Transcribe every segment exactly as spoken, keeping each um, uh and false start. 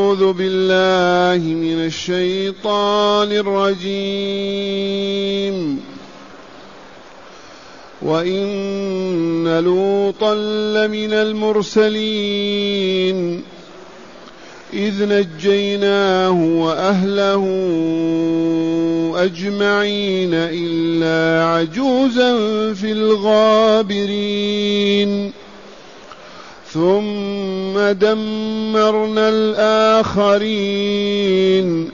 أعوذ بالله من الشيطان الرجيم. وإن لوطا لمن المرسلين إذ نجيناه وأهله أجمعين إلا عجوزا في الغابرين ثم دمرنا الآخرين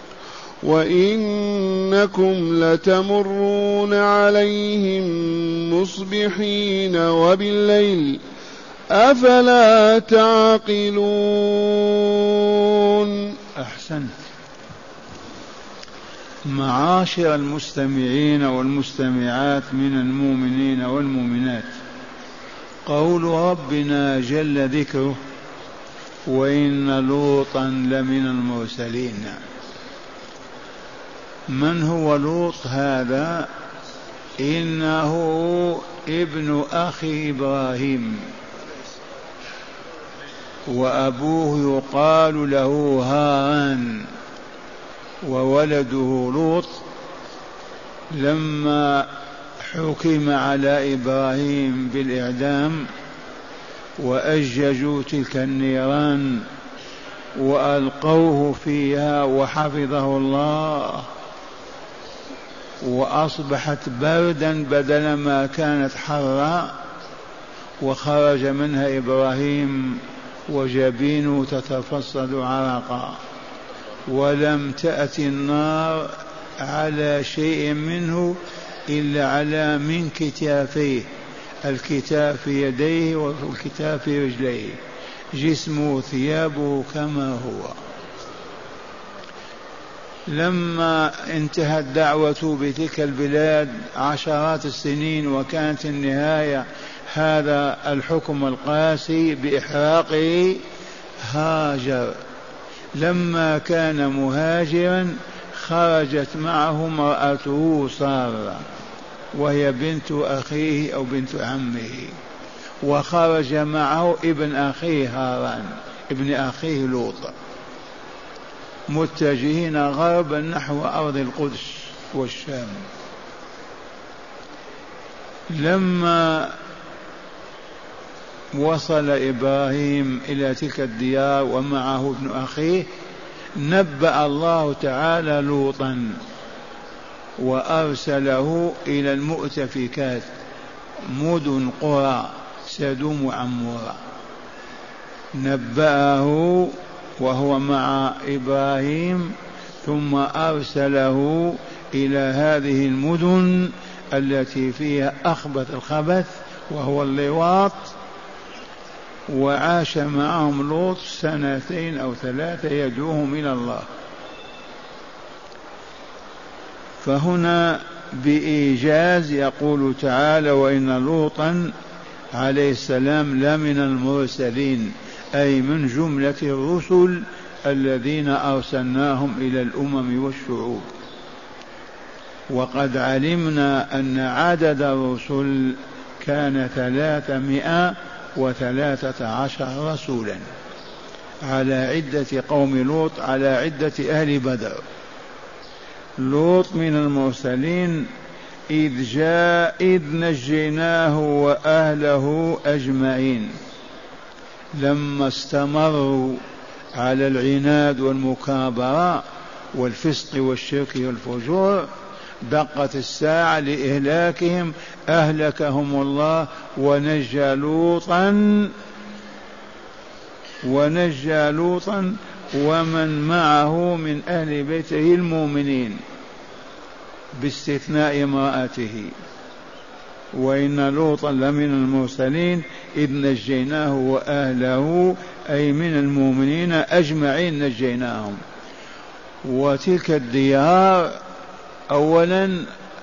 وإنكم لتمرون عليهم مصبحين وبالليل أفلا تعقلون. أحسنت. معاشر المستمعين والمستمعات من المؤمنين والمؤمنات، قول ربنا جل ذكره وإن لوطا لمن المرسلين. من هو لوط هذا؟ إنه ابن أخي إبراهيم، وأبوه يقال له هاران، وولده لوط لما حكم على إبراهيم بالإعدام وأججوا تلك النيران وألقوه فيها وحفظه الله وأصبحت بردا بدل ما كانت حرا، وخرج منها إبراهيم وجبينه تتفصد عرقا، ولم تأتي النار على شيء منه إلا على من كتافيه، الكتاف في يديه والكتاف في رجليه، جسمه ثيابه كما هو. لما انتهت دعوته بتلك البلاد عشرات السنين وكانت النهاية هذا الحكم القاسي بإحراقه، هاجر. لما كان مهاجرا خرجت معه امرأته سارة وهي بنت أخيه أو بنت عمه، وخرج معه ابن أخيه هاران ابن أخيه لوط، متجهين غربا نحو أرض القدس والشام. لما وصل إبراهيم إلى تلك الديار ومعه ابن أخيه، نبأ الله تعالى لوطا وأرسله إلى المؤتفكات، مدن قرى سدوم وعمورة، نبأه وهو مع إبراهيم، ثم أرسله إلى هذه المدن التي فيها أخبث الخبث وهو اللواط، وعاش معهم لوط سنتين أو ثلاثة يدعوهم إلى الله. فهنا بإيجاز يقول تعالى وإن لوطا عليه السلام لمن المرسلين، أي من جملة الرسل الذين أرسلناهم إلى الأمم والشعوب. وقد علمنا أن عدد الرسل كان ثلاثمائة وثلاثة عشر رسولا على عدة قوم لوط، على عدة أهل بدر. لوط من المرسلين إذ جاء إذ نجيناه وأهله أجمعين، لما استمروا على العناد والمكابرة والفسق والشرك والفجور، دقت الساعة لإهلاكهم، أهلكهم الله ونجى لوطا ونجى لوطا ومن معه من أهل بيته المؤمنين باستثناء امرأته. وإن لوطا لمن المرسلين إذ نجيناه وأهله، أي من المؤمنين أجمعين نجيناهم. وتلك الديار أولا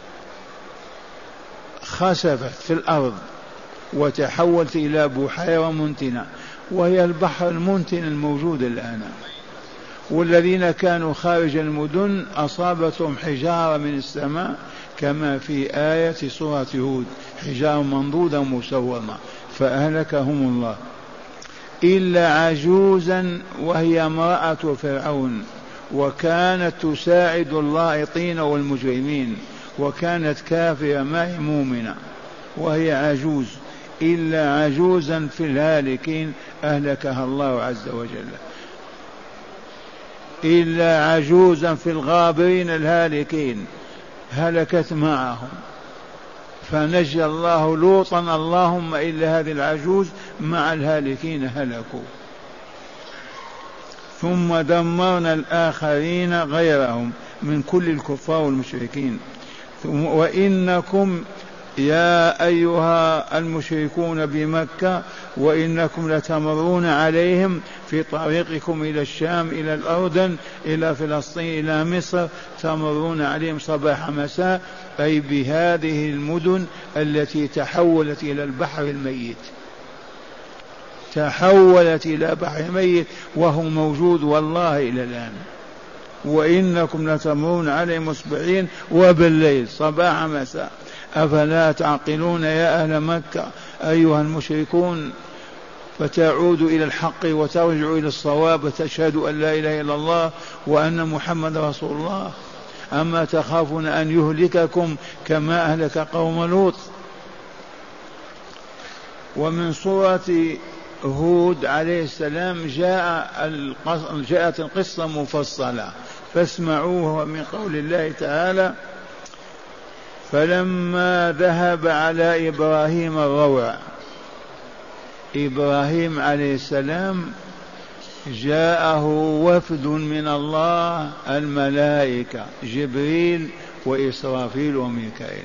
خسفت في الأرض وتحولت إلى بحيرة منتنة، وهي البحر المنتن الموجود الآن. والذين كانوا خارج المدن أصابتهم حجارة من السماء كما في آية سورة هود، حجارة منضودة مسومة، فأهلكهم الله. إلا عجوزا وهي امرأة فرعون، وكانت تساعد اللائطين والمجرمين، وكانت كافرة ما هي مؤمنة، وهي عجوز، إلا عجوزا في الهالكين أهلكها الله عز وجل، إلا عجوزا في الغابرين الهالكين هلكت معهم، فنجى الله لوطا اللهم إلا هذه العجوز مع الهالكين هلكوا. ثم دمرنا الآخرين غيرهم من كل الكفار والمشركين. وإنكم يا أيها المشركون بمكة وإنكم لتمرون عليهم في طريقكم إلى الشام إلى الأردن إلى فلسطين إلى مصر، تمرون عليهم صباح مساء، أي بهذه المدن التي تحولت إلى البحر الميت، تحولت إلى بحر ميت وهو موجود والله إلى الآن. وإنكم لتمرون عليهم مصبحين وبالليل صباح مساء، أفلا تعقلون يا أهل مكة أيها المشركون؟ فتعودوا إلى الحق وترجعوا إلى الصواب وتشهدوا أن لا إله إلا الله وأن محمد رسول الله. أما تخافون أن يهلككم كما أهلك قوم لوط. ومن سورة هود عليه السلام جاء جاءت القصة مفصلة، فاسمعوها من قول الله تعالى: فلما ذهب على إبراهيم الروع، إبراهيم عليه السلام جاءه وفد من الله الملائكة جبريل وإسرافيل وميكائيل،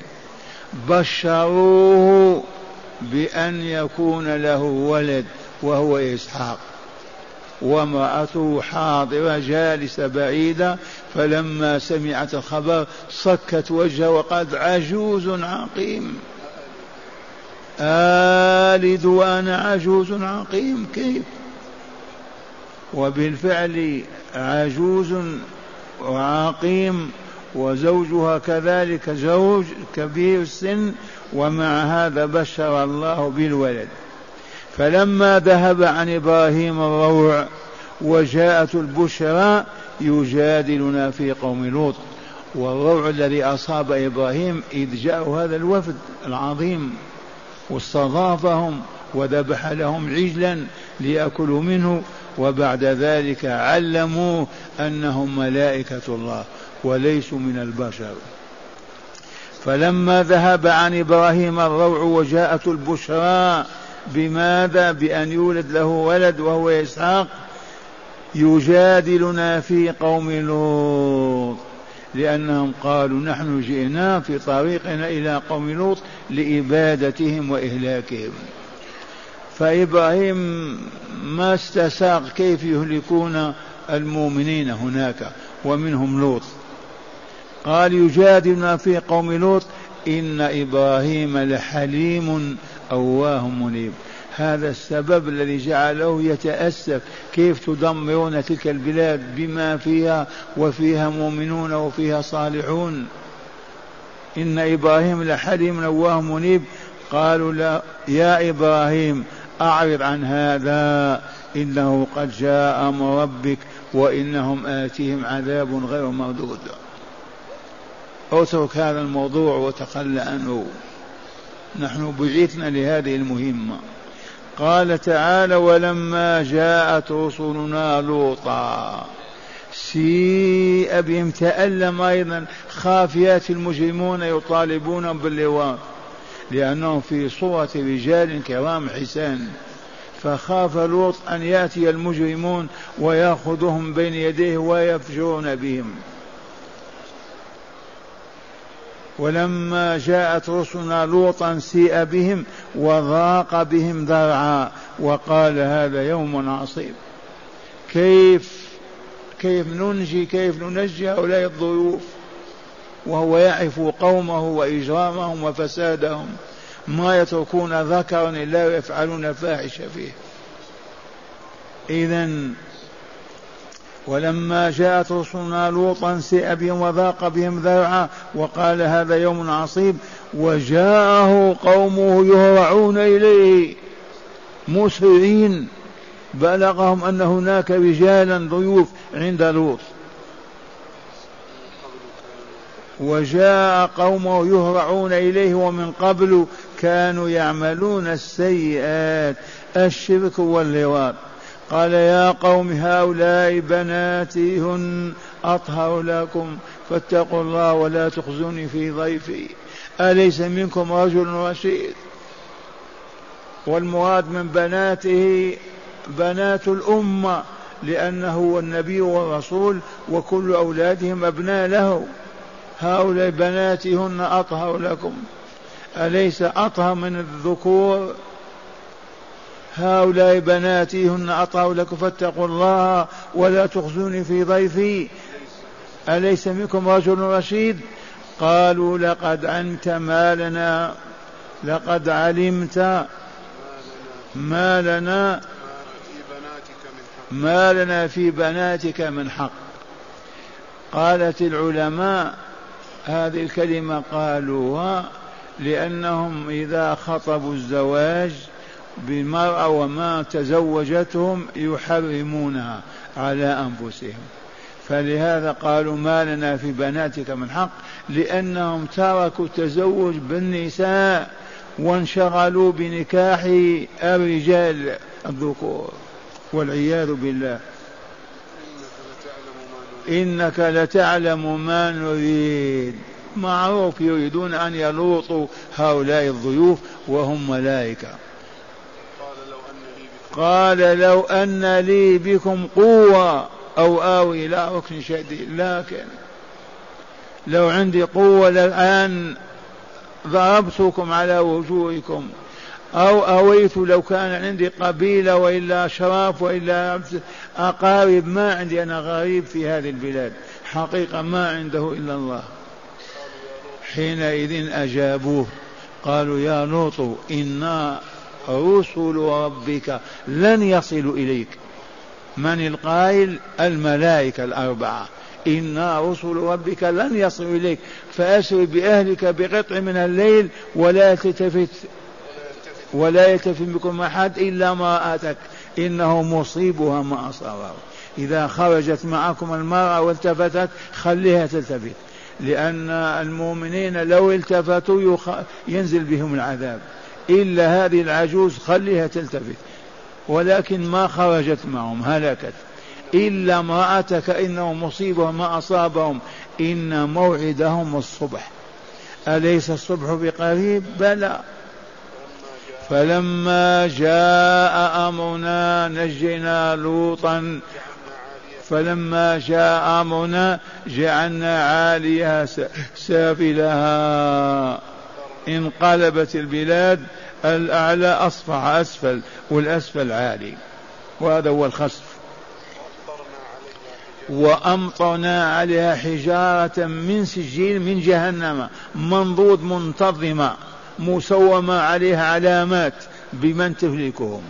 بشروه بأن يكون له ولد وهو إسحاق، وامرأته حاضرة جالسة بعيدة، فلما سمعت الخبر صكت وجهه وقد عجوز عقيم، آلد وأنا عجوز عقيم كيف؟ وبالفعل عجوز وعقيم، وزوجها كذلك زوج كبير السن، ومع هذا بشر الله بالولد. فلما ذهب عن إبراهيم الروع وجاءت البشرى يجادلنا في قوم لوط. والروع الذي أصاب إبراهيم إذ جاء هذا الوفد العظيم واستضافهم وذبح لهم عجلا ليأكلوا منه، وبعد ذلك علموا أنهم ملائكة الله وليسوا من البشر. فلما ذهب عن إبراهيم الروع وجاءت البشرى بماذا؟ بأن يولد له ولد وهو إسحاق، يجادلنا في قوم لوط، لأنهم قالوا نحن جئنا في طريقنا إلى قوم لوط لإبادتهم وإهلاكهم. فإبراهيم ما استساغ كيف يهلكون المؤمنين هناك ومنهم لوط، قال يجادلنا في قوم لوط إن إبراهيم لحليم أواه منيب. هذا السبب الذي جعله يتأسف، كيف تدمرون تلك البلاد بما فيها وفيها مؤمنون وفيها صالحون؟ إن إبراهيم لحليم أواه منيب. قالوا لا يا إبراهيم أعرض عن هذا، إنه قد جاء أمر ربك وإنهم آتيهم عذاب غير مردود. اترك هذا الموضوع وتخلى عنه، نحن بعثنا لهذه المهمة. قال تعالى ولما جاءت رسلنا لوطا سيء بهم، تألم أيضا، خافيات المجرمون يطالبون باللواط لأنهم في صورة رجال كرام حسان، فخاف لوط أن يأتي المجرمون ويأخذهم بين يديه ويفجرون بهم. ولما جاءت رسلنا لوطا سيء بهم وضاق بهم ذرعا وقال هذا يوم عصيب. كيف كيف ننجي كيف ننجي هؤلاء الضيوف وهو يعرف قومه وإجرامهم وفسادهم، ما يتركون ذكرا إلا يفعلون الفاحشة فيه. إذن ولما جاءت رسلنا لوطا سيء بهم وضاق بهم ذرعا وقال هذا يوم عصيب، وجاءه قومه يهرعون إليه مسرعين بلغهم أن هناك رجالا ضيوف عند لوط، وجاء قومه يهرعون إليه ومن قبل كانوا يعملون السيئات الشرك واللواط. قال يا قوم هؤلاء بناتي هن أطهر لكم فاتقوا الله ولا تخزوني في ضيفي أليس منكم رجل رشيد. والمراد من بناته بنات الأمة، لأنه هو النبي والرسول وكل أولادهم أبناء له. هؤلاء بناتي هن أطهر لكم، أليس أطهر من الذكور؟ هؤلاء بناتي هن أطهر لكم فاتقوا الله ولا تخزوني في ضيفي أليس منكم رجل رشيد. قالوا لقد علمت ما لنا لقد علمت ما لنا ما لنا في بناتك من حق. قالت العلماء هذه الكلمة قالوها لأنهم إذا خطبوا الزواج بالمرأة وما تزوجتهم يحرمونها على أنفسهم، فلهذا قالوا ما لنا في بناتك من حق، لأنهم تركوا التزوج بالنساء وانشغلوا بنكاح الرجال الذكور والعياذ بالله. إنك لتعلم ما نريد، معروف يريدون أن يلوطوا هؤلاء الضيوف وهم ملائكة. قال لو أن لي بكم قوة أو آوي إلى ركن شديد، لكن لو عندي قوة الآن ضربتكم على وجوهكم، أو أويت لو كان عندي قبيلة وإلا أشراف وإلا أقارب، ما عندي، أنا غريب في هذه البلاد، حقيقة ما عنده إلا الله. حينئذ أجابوه قالوا يا لوط إنا رسل ربك لن يصلوا إليك. من القائل؟ الملائكة الأربعة، إنا رسل ربك لن يصلوا إليك فأسر بأهلك بقطع من الليل ولا تلتفت ولا يلتفت بكم أحد إلا امرأتك إنه مصيبها ما أصابه. إذا خرجت معكم المرأة والتفتت خليها تلتفت، لأن المؤمنين لو التفتوا ينزل بهم العذاب، إلا هذه العجوز خليها تلتفت، ولكن ما خرجت معهم هلكت. إلا امرأتك إنه مصيبها ما أصابهم إن موعدهم الصبح، أليس الصبح بقريب؟ بلى. فلما جاء أمرنا نجينا لوطا فلما جاء أمرنا جعلنا عاليها سافلها، انقلبت البلاد، الأعلى أصبح أسفل والأسفل عالي، وهذا هو الخسف. وأمطرنا عليها حجارة من سجيل من جهنم منضود منتظمة مسومة عليها علامات بمن تهلكهم،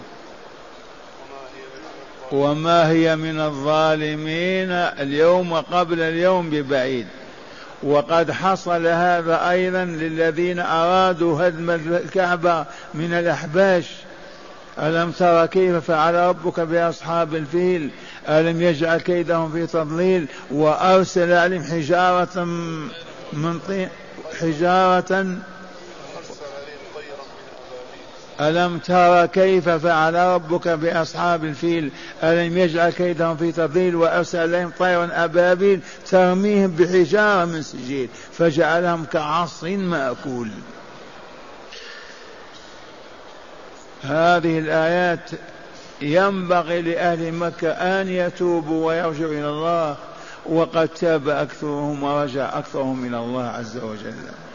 وما هي من الظالمين اليوم قبل اليوم ببعيد. وقد حصل هذا أيضا للذين أرادوا هدم الكعبة من الأحباش. ألم تر كيف فعل ربك بأصحاب الفيل ألم يجعل كيدهم في تضليل وأرسل عليهم حجارة من طين حجارة ألم تر كيف فعل ربك بأصحاب الفيل ألم يجعل كيدهم في تضليل وأرسل عليهم طيرا أبابيل ترميهم بحجارة من سجيل فجعلهم كعصف مأكول. هذه الآيات ينبغي لأهل مكة أن يتوبوا ويرجعوا إلى الله، وقد تاب أكثرهم ورجع أكثرهم إلى الله عز وجل.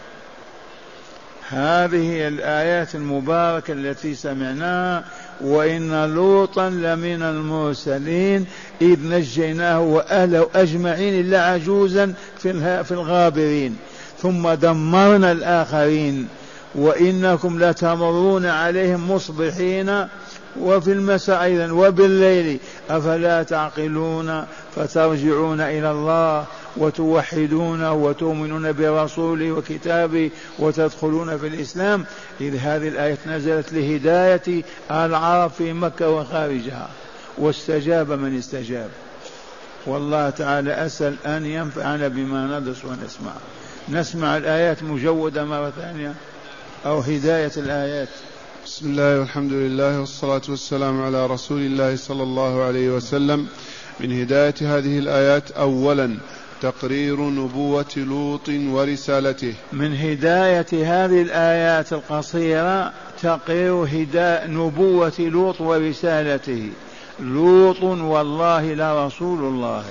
هذه الآيات المباركة التي سمعناها. وإن لوطا لمن المرسلين إذ نجيناه وأهله أجمعين إلا عجوزا في الغابرين ثم دمرنا الآخرين. وإنكم لتمرون عليهم مصبحين وفي المساء أيضا وبالليل أفلا تعقلون فترجعون إلى الله وتوحدونه وتؤمنون برسوله وكتابه وتدخلون في الإسلام. إذ هذه الآية نزلت لهداية العرب في مكة وخارجها، واستجاب من استجاب. والله تعالى أسأل أن ينفعنا بما ندرس ونسمع. نسمع الآيات مجودة مرة ثانية أو هداية الآيات. بسم الله والحمد لله والصلاة والسلام على رسول الله صلى الله عليه وسلم. من هداية هذه الآيات: أولا تقرير نبوة لوط ورسالته. من هداية هذه الآيات القصيرة تقرير هداية نبوة لوط ورسالته. لوط والله لرسول الله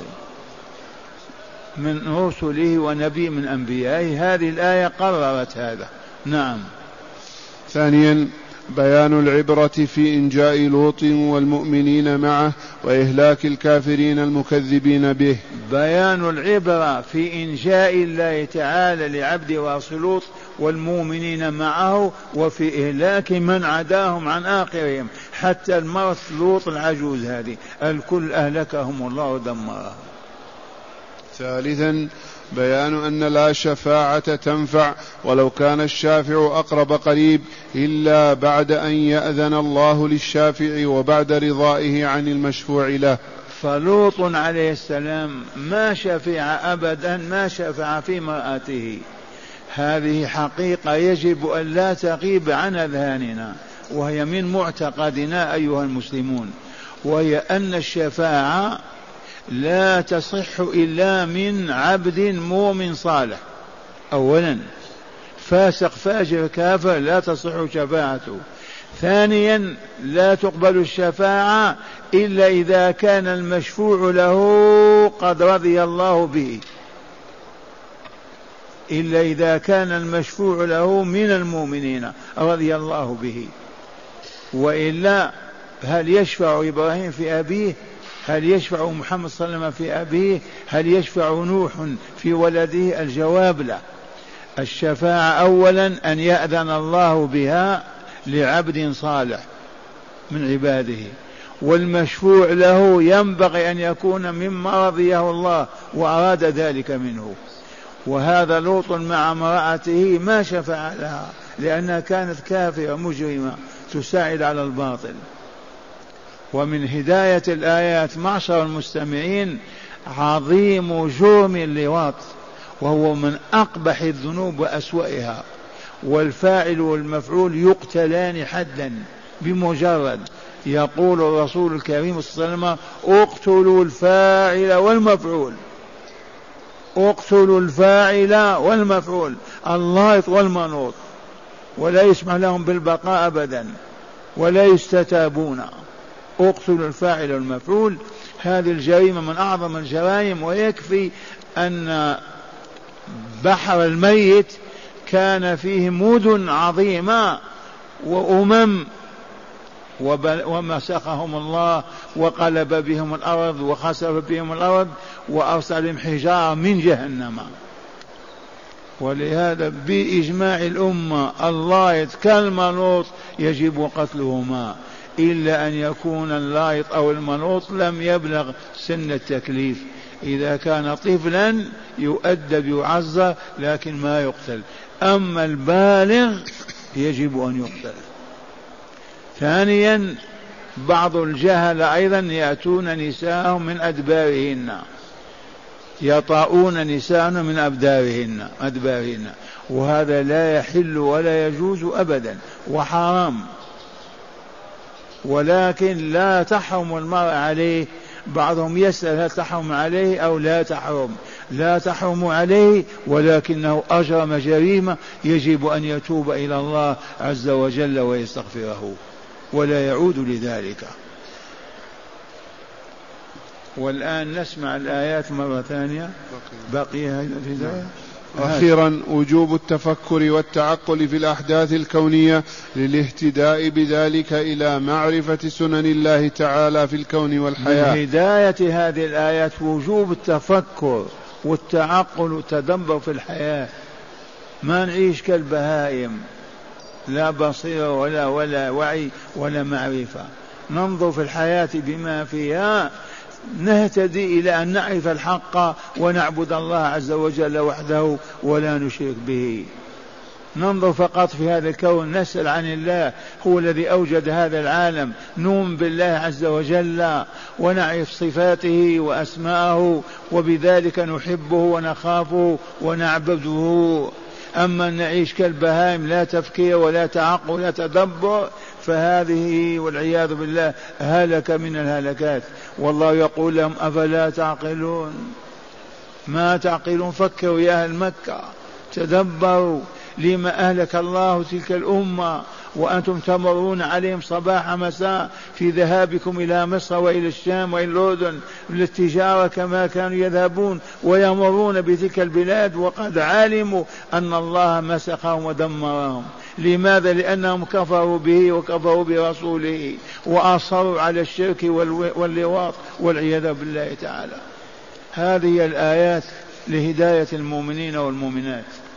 من رسله ونبي من أنبيائه. هذه الآية قررت هذا. نعم. ثانيا بيان العبرة في إنجاء لوط والمؤمنين معه وإهلاك الكافرين المكذبين به. بيان العبرة في إنجاء الله تعالى لعبد لوط والمؤمنين معه وفي إهلاك من عداهم عن آخرهم، حتى المرأة لوط العجوز هذه الكل أهلكهم الله ودمرهم. ثالثا بيان أن لا شفاعة تنفع ولو كان الشافع أقرب قريب إلا بعد أن يأذن الله للشافع وبعد رضائه عن المشفوع له. فلوط عليه السلام ما شفع أبدا، ما شفع في مرأته. هذه حقيقة يجب أن لا تغيب عن أذهاننا، وهي من معتقدنا أيها المسلمون، وهي أن الشفاعة لا تصح إلا من عبد مؤمن صالح. أولا فاسق فاجر كافر لا تصح شفاعته. ثانيا لا تقبل الشفاعة إلا إذا كان المشفوع له قد رضي الله به، إلا إذا كان المشفوع له من المؤمنين رضي الله به. وإلا هل يشفع إبراهيم في أبيه؟ هل يشفع محمد صلى الله عليه وسلم في أبيه؟ هل يشفع نوح في ولده؟ الجواب لا. الشفاعة أولا أن يأذن الله بها لعبد صالح من عباده، والمشفوع له ينبغي أن يكون مما رضيه الله وأراد ذلك منه. وهذا لوط مع امرأته ما شفع لها لأنها كانت كافرة مجرمة تساعد على الباطل. ومن هداية الآيات معشر المستمعين عظيم جرم اللواط، وهو من أقبح الذنوب وأسوأها، والفاعل والمفعول يقتلان حدا بمجرد. يقول الرسول الكريم صلى الله عليه وسلم: اقتلوا الفاعل والمفعول، اقتلوا الفاعل والمفعول، اللائط والمنوط، ولا يسمح لهم بالبقاء أبدا ولا يستتابون. اقتلوا الفاعل والمفعول. هذه الجريمة من أعظم الجرائم، ويكفي أن بحر الميت كان فيه مدن عظيمة وأمم ومسخهم الله وقلب بهم الأرض وخسف بهم الأرض وأرسل لهم حجارة من جهنم. ولهذا بإجماع الأمة اللائط كالمنوط يجب قتلهما، إلا أن يكون اللائط أو المنوط لم يبلغ سن التكليف. إذا كان طفلا يؤدب يعزى لكن ما يقتل، أما البالغ يجب أن يقتل. ثانيا بعض الجهل أيضا يأتون نساءهم من أدبارهن، يطاؤون نساءهم من أبدارهن أدبارهن، وهذا لا يحل ولا يجوز أبدا وحرام. ولكن لا تحرم المرء عليه. بعضهم يسأل هل تحرم عليه أو لا تحرم؟ لا تحرم عليه، ولكنه أجرم جريمة يجب أن يتوب إلى الله عز وجل ويستغفره ولا يعود لذلك. والآن نسمع الآيات مرة ثانية. بقي هذا الهداية. أخيرا وجوب التفكر والتعقل في الأحداث الكونية للاهتداء بذلك إلى معرفة سنن الله تعالى في الكون والحياة. من هداية هذه الآيات وجوب التفكر والتعقل والتدبر في الحياة. ما نعيش كالبهائم، لا بصيرة ولا ولا وعي ولا معرفة. ننظر في الحياة بما فيها نهتدي إلى أن نعرف الحق ونعبد الله عز وجل وحده ولا نشرك به. ننظر فقط في هذا الكون، نسأل عن الله، هو الذي أوجد هذا العالم، نؤمن بالله عز وجل ونعرف صفاته وأسماءه، وبذلك نحبه ونخافه ونعبده. أما أن نعيش كالبهائم لا تفكير ولا تعقل ولا تدبر، فهذه والعياذ بالله هلك من الهلكات. والله يقول لهم أفلا تعقلون؟ ما تعقلون؟ فكروا يا أهل مكة، تدبروا لما أهلك الله تلك الأمة وأنتم تمرون عليهم صباح مساء في ذهابكم إلى مصر وإلى الشام وإلى الأردن للتجارة كما كانوا يذهبون ويمرون بتلك البلاد، وقد علموا أن الله مسخهم ودمرهم. لماذا؟ لأنهم كفروا به وكفروا برسوله وأصروا على الشرك واللواط والعياذ بالله تعالى. هذه الآيات لهداية المؤمنين والمؤمنات.